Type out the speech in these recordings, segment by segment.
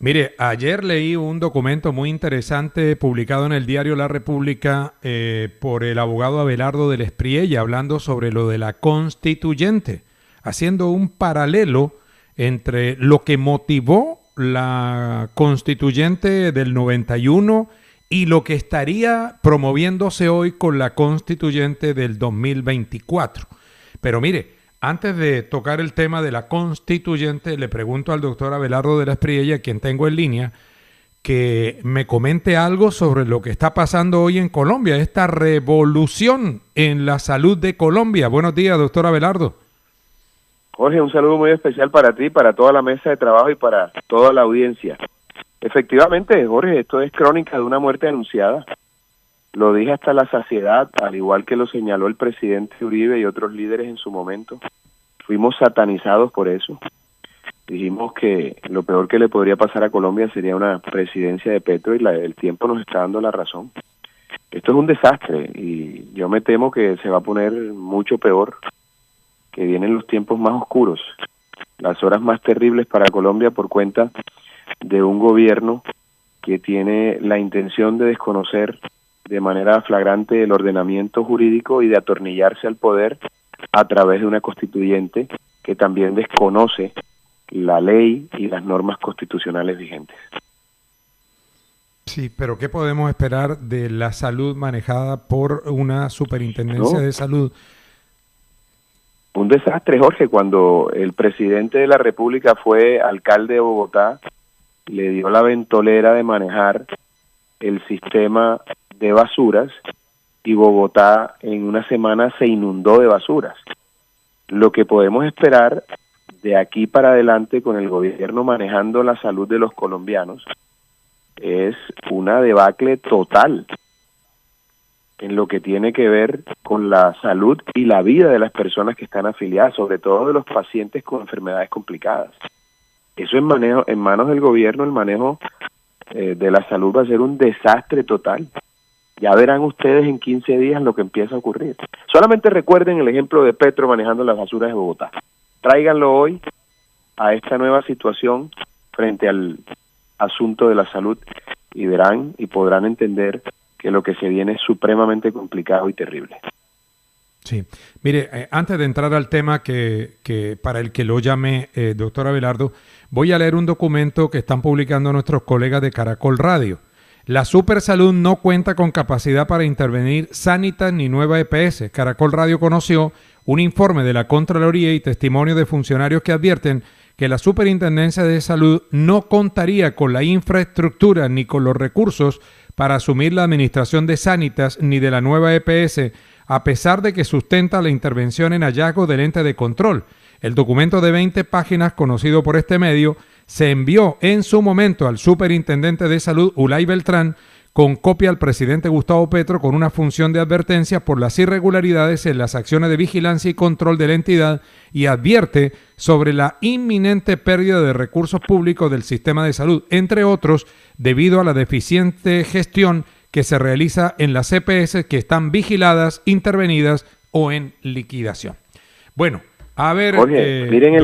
Mire, ayer leí un documento muy interesante publicado en el diario La República por el abogado Abelardo del Espriella, hablando sobre lo de la constituyente, haciendo un paralelo entre lo que motivó la constituyente del 91 y lo que estaría promoviéndose hoy con la constituyente del 2024. Pero mire, antes de tocar el tema de la constituyente, le pregunto al doctor Abelardo de la Espriella, quien tengo en línea, que me comente algo sobre lo que está pasando hoy en Colombia, esta revolución en la salud de Colombia. Buenos días, doctor Abelardo. Jorge, un saludo muy especial para ti, para toda la mesa de trabajo y para toda la audiencia. Efectivamente, Jorge, esto es crónica de una muerte anunciada. Lo dije hasta la saciedad, al igual que lo señaló el presidente Uribe y otros líderes en su momento. Fuimos satanizados por eso. Dijimos que lo peor que le podría pasar a Colombia sería una presidencia de Petro y el tiempo nos está dando la razón. Esto es un desastre y yo me temo que se va a poner mucho peor, que vienen los tiempos más oscuros, las horas más terribles para Colombia por cuenta de un gobierno que tiene la intención de desconocer de manera flagrante el ordenamiento jurídico y de atornillarse al poder a través de una constituyente que también desconoce la ley y las normas constitucionales vigentes. Sí, pero ¿qué podemos esperar de la salud manejada por una superintendencia de salud? Un desastre, Jorge. Cuando el presidente de la República fue alcalde de Bogotá, le dio la ventolera de manejar el sistema de basuras y Bogotá en una semana se inundó de basuras. Lo que podemos esperar de aquí para adelante con el gobierno manejando la salud de los colombianos es una debacle total en lo que tiene que ver con la salud y la vida de las personas que están afiliadas, sobre todo de los pacientes con enfermedades complicadas. Eso en manos del gobierno, el manejo de la salud va a ser un desastre total. Ya verán ustedes en 15 días lo que empieza a ocurrir. Solamente recuerden el ejemplo de Petro manejando las basuras de Bogotá. Tráiganlo hoy a esta nueva situación frente al asunto de la salud y verán y podrán entender que lo que se viene es supremamente complicado y terrible. Sí, mire, antes de entrar al tema que para el que lo llamé, doctor Abelardo, voy a leer un documento que están publicando nuestros colegas de Caracol Radio. La Supersalud no cuenta con capacidad para intervenir Sanitas ni Nueva EPS. Caracol Radio conoció un informe de la Contraloría y testimonio de funcionarios que advierten que la Superintendencia de Salud no contaría con la infraestructura ni con los recursos para asumir la administración de Sanitas ni de la Nueva EPS, a pesar de que sustenta la intervención en hallazgo del ente de control. El documento de 20 páginas, conocido por este medio, se envió en su momento al superintendente de salud, Ulay Beltrán, con copia al presidente Gustavo Petro con una función de advertencia por las irregularidades en las acciones de vigilancia y control de la entidad y advierte sobre la inminente pérdida de recursos públicos del sistema de salud, entre otros, debido a la deficiente gestión que se realiza en las EPS que están vigiladas, intervenidas o en liquidación. Bueno, a ver, Jorge, miren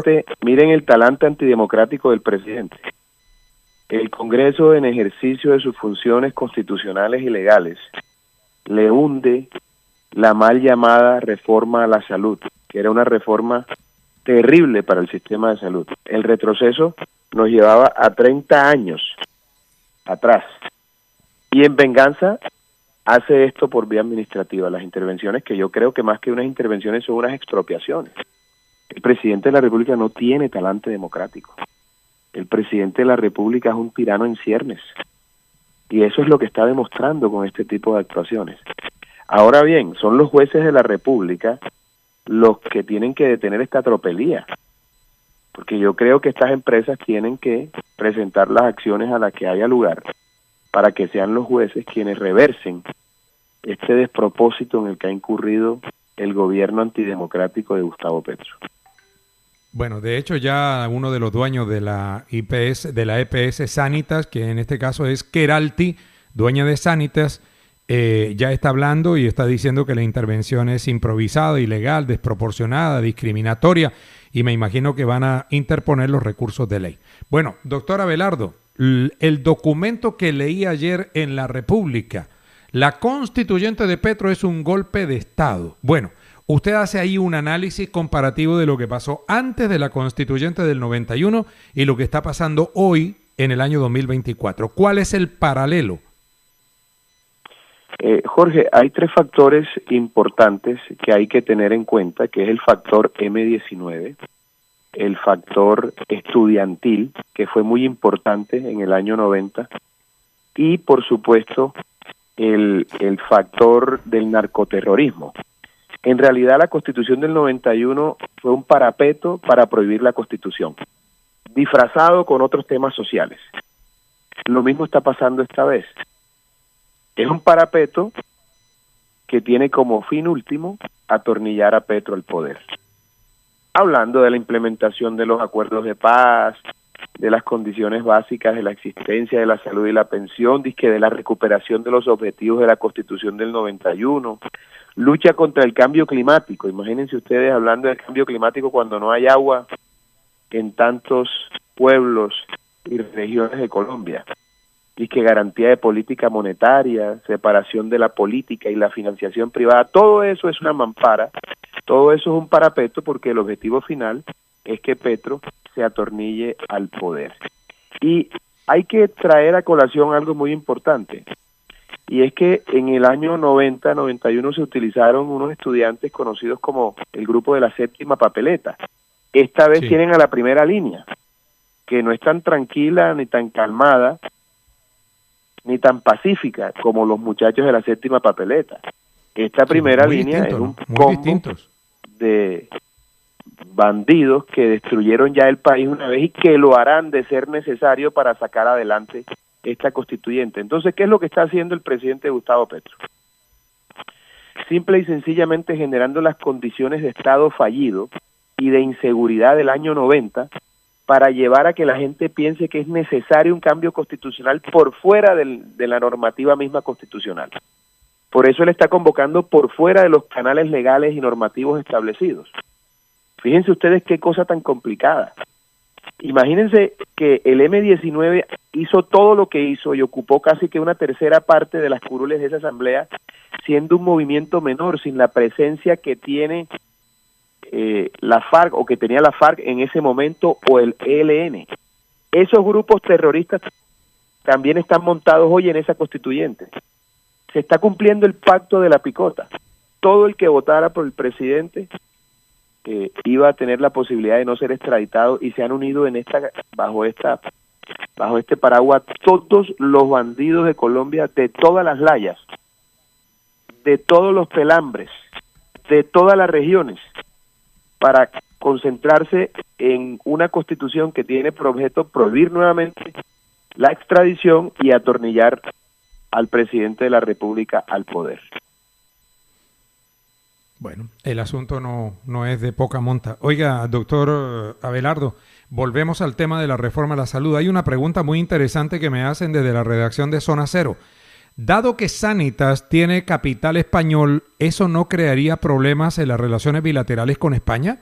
el talante antidemocrático del presidente. El Congreso, en ejercicio de sus funciones constitucionales y legales, le hunde la mal llamada reforma a la salud, que era una reforma terrible para el sistema de salud. El retroceso nos llevaba a 30 años atrás. Y en venganza hace esto por vía administrativa, las intervenciones que yo creo que más que unas intervenciones son unas expropiaciones. El presidente de la República no tiene talante democrático. El presidente de la República es un tirano en ciernes. Y eso es lo que está demostrando con este tipo de actuaciones. Ahora bien, son los jueces de la República los que tienen que detener esta tropelía. Porque yo creo que estas empresas tienen que presentar las acciones a las que haya lugar para que sean los jueces quienes reversen este despropósito en el que ha incurrido el gobierno antidemocrático de Gustavo Petro. Bueno, de hecho ya uno de los dueños de la EPS Sanitas, que en este caso es Keralty, dueña de Sanitas, ya está hablando y está diciendo que la intervención es improvisada, ilegal, desproporcionada, discriminatoria y me imagino que van a interponer los recursos de ley. Bueno, doctor Abelardo, el documento que leí ayer en La República, la constituyente de Petro es un golpe de Estado. Bueno, usted hace ahí un análisis comparativo de lo que pasó antes de la constituyente del 91 y lo que está pasando hoy en el año 2024. ¿Cuál es el paralelo? Jorge, hay tres factores importantes que hay que tener en cuenta, que es el factor M19, el factor estudiantil, que fue muy importante en el año 90, y por supuesto el factor del narcoterrorismo. En realidad la Constitución del 91 fue un parapeto para prohibir la Constitución, disfrazado con otros temas sociales. Lo mismo está pasando esta vez. Es un parapeto que tiene como fin último atornillar a Petro al poder. Hablando de la implementación de los acuerdos de paz, de las condiciones básicas de la existencia de la salud y la pensión, de la recuperación de los objetivos de la Constitución del 91, lucha contra el cambio climático. Imagínense ustedes hablando del cambio climático cuando no hay agua en tantos pueblos y regiones de Colombia. Y que garantía de política monetaria, separación de la política y la financiación privada, todo eso es una mampara, todo eso es un parapeto porque el objetivo final es que Petro se atornille al poder. Y hay que traer a colación algo muy importante, y es que en el año 90-91 se utilizaron unos estudiantes conocidos como el grupo de la séptima papeleta. Esta vez tienen a la primera línea, que no es tan tranquila ni tan calmada, ni tan pacífica como los muchachos de la séptima papeleta. Esta primera línea es un combo de bandidos que destruyeron ya el país una vez y que lo harán de ser necesario para sacar adelante esta constituyente. Entonces, ¿qué es lo que está haciendo el presidente Gustavo Petro? Simple y sencillamente generando las condiciones de Estado fallido y de inseguridad del año 90 para llevar a que la gente piense que es necesario un cambio constitucional por fuera de la normativa misma constitucional. Por eso él está convocando por fuera de los canales legales y normativos establecidos. Fíjense ustedes qué cosa tan complicada. Imagínense que el M19 hizo todo lo que hizo y ocupó casi que una tercera parte de las curules de esa asamblea, siendo un movimiento menor, sin la presencia que tiene la FARC o que tenía la FARC en ese momento o el ELN. Esos grupos terroristas también están montados hoy en esa constituyente. Se está cumpliendo el pacto de la picota. Todo el que votara por el presidente iba a tener la posibilidad de no ser extraditado y se han unido en bajo este paraguas todos los bandidos de Colombia de todas las layas, de todos los pelambres, de todas las regiones, para concentrarse en una constitución que tiene por objeto prohibir nuevamente la extradición y atornillar al presidente de la República al poder. Bueno, el asunto no es de poca monta. Oiga, doctor Abelardo, volvemos al tema de la reforma a la salud. Hay una pregunta muy interesante que me hacen desde la redacción de Zona Cero. Dado que Sanitas tiene capital español, ¿eso no crearía problemas en las relaciones bilaterales con España?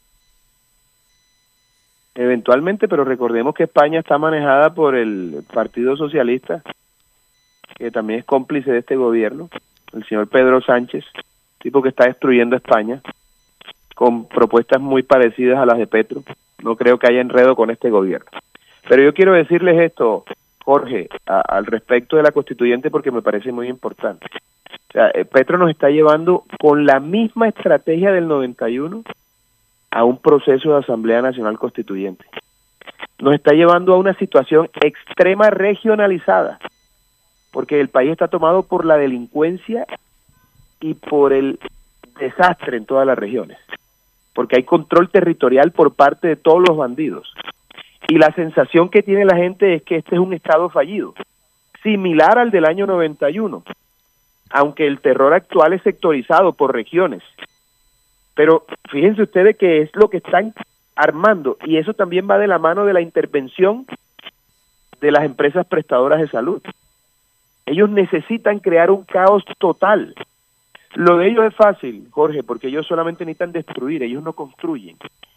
Eventualmente, pero recordemos que España está manejada por el Partido Socialista, que también es cómplice de este gobierno, el señor Pedro Sánchez, tipo que está destruyendo España, con propuestas muy parecidas a las de Petro. No creo que haya enredo con este gobierno. Pero yo quiero decirles esto, Jorge, al respecto de la constituyente, porque me parece muy importante. O sea, Petro nos está llevando con la misma estrategia del 91 a un proceso de Asamblea Nacional Constituyente. Nos está llevando a una situación extrema regionalizada, porque el país está tomado por la delincuencia y por el desastre en todas las regiones, porque hay control territorial por parte de todos los bandidos. Y la sensación que tiene la gente es que este es un Estado fallido, similar al del año 91, aunque el terror actual es sectorizado por regiones. Pero fíjense ustedes que es lo que están armando, y eso también va de la mano de la intervención de las empresas prestadoras de salud. Ellos necesitan crear un caos total. Lo de ellos es fácil, Jorge, porque ellos solamente necesitan destruir, ellos no construyen.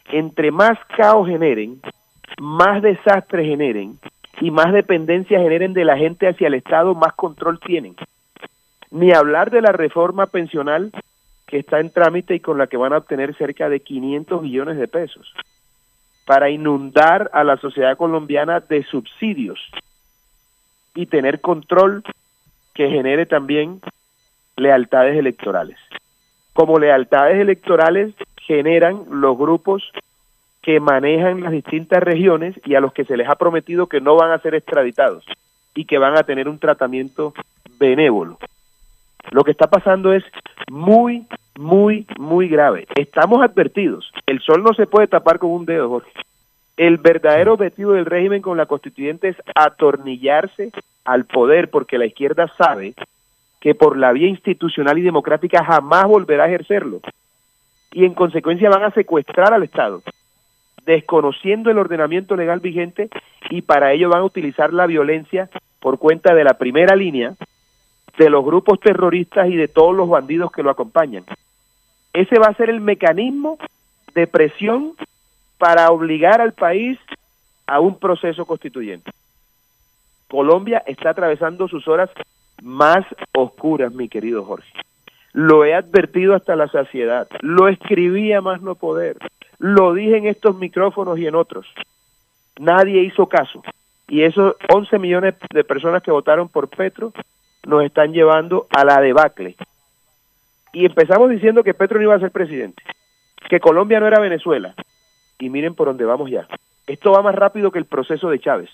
entre más caos generen, más desastre generen y más dependencia generen de la gente hacia el Estado, más control tienen. Ni hablar de la reforma pensional que está en trámite y con la que van a obtener cerca de 500 millones de pesos para inundar a la sociedad colombiana de subsidios y tener control que genere también lealtades electorales. Como lealtades electorales generan los grupos que manejan las distintas regiones y a los que se les ha prometido que no van a ser extraditados y que van a tener un tratamiento benévolo. Lo que está pasando es muy, muy, muy grave. Estamos advertidos. El sol no se puede tapar con un dedo, Jorge. El verdadero objetivo del régimen con la constituyente es atornillarse al poder, porque la izquierda sabe que por la vía institucional y democrática jamás volverá a ejercerlo. Y en consecuencia van a secuestrar al Estado, desconociendo el ordenamiento legal vigente, y para ello van a utilizar la violencia por cuenta de la primera línea, de los grupos terroristas y de todos los bandidos que lo acompañan. Ese va a ser el mecanismo de presión para obligar al país a un proceso constituyente. Colombia está atravesando sus horas más oscuras, mi querido Jorge. Lo he advertido hasta la saciedad, lo escribí a más no poder, lo dije en estos micrófonos y en otros. Nadie hizo caso. Y esos 11 millones de personas que votaron por Petro nos están llevando a la debacle. Y empezamos diciendo que Petro no iba a ser presidente, que Colombia no era Venezuela. Y miren por dónde vamos ya. Esto va más rápido que el proceso de Chávez.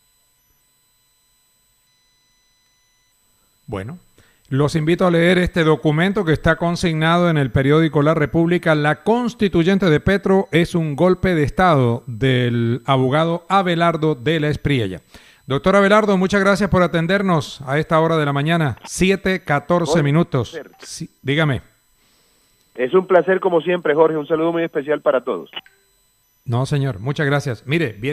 Bueno, los invito a leer este documento que está consignado en el periódico La República. La constituyente de Petro es un golpe de Estado, del abogado Abelardo de la Espriella. Doctor Abelardo, muchas gracias por atendernos a esta hora de la mañana, 7:14 minutos. Sí, dígame. Es un placer como siempre, Jorge. Un saludo muy especial para todos. No, señor, muchas gracias. Mire, bien.